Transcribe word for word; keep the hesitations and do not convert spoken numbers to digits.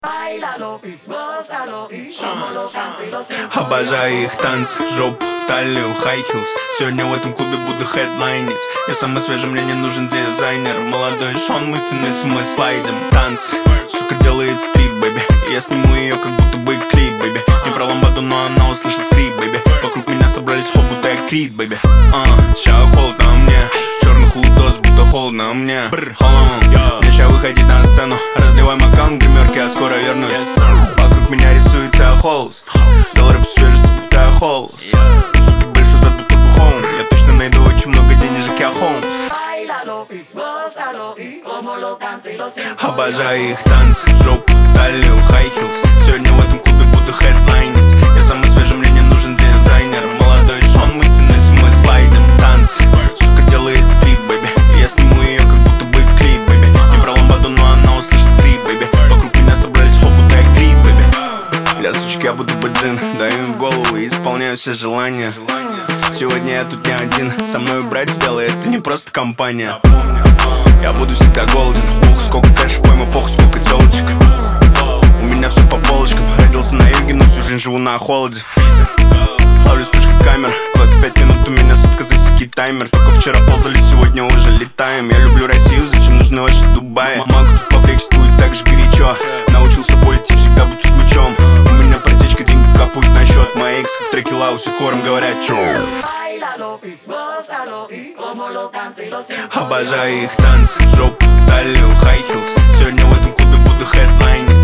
Обожаю их танцы, жопу, талию, хай-хилс. Сегодня в этом клубе буду хедлайнить. Я самый свежий, мне не нужен дизайнер. Молодой Шон, мы финес, мы слайдим. Танцы, сука делает стрит, бэби. Я сниму ее, как будто бы клип, бэби. Не про ламбаду, но она услышит скрип, бэби. Вокруг меня собрались хоп, будто я крит, бэби. А, ща холодно мне, черный худос, будто холодно мне. Мне ща выходить на сцену, разливаем аккаунт гримерки, а скоро вернусь. Вокруг меня рисуется холст, доллары по свежести, будто я холст. Суки больше зад, будто бы Холмс. Я точно найду очень много денежек, я Холмс. Обожаю их танцы, жопу, талию, хай-хилс. Сегодня в этом клубе буду хедлайнить. Я самый свежий, мне не нужен дизайнер. Молодой Шон, мы финес, мы слайдим. Танцы, сука делает стрит, бэби. Я сниму ее, как будто бы клип, бэби. Не про ламбаду, но она услышит скрип, бэби. Вокруг меня собрались хоп, будто я крит, бэби. Для сучки я буду баджин, даю им в голову и исполняю все желания. Сегодня я тут не один, со мной брать дело, это не просто компания. Я буду всегда голоден, ух, сколько кэшев, пойму, похуй, сколько телочек. У меня все по полочкам, родился на юге, но всю жизнь живу на холоде. Ловлю вспышкой камер, двадцать пять минут у меня сутка, засеки таймер. Только вчера ползали, сегодня уже летаем. Я люблю Россию, зачем нужны ваши Дубаи? Могу тут пофлексить, будет так же горячо. Научился болеть и всегда буду с лучом. У меня протечка, деньги капают на счет. Мои экс в треке Лаусе хором говорят, чё? Обожаю их танцы, жопу, талию, хай-хилс. Сегодня в этом клубе буду хедлайнить.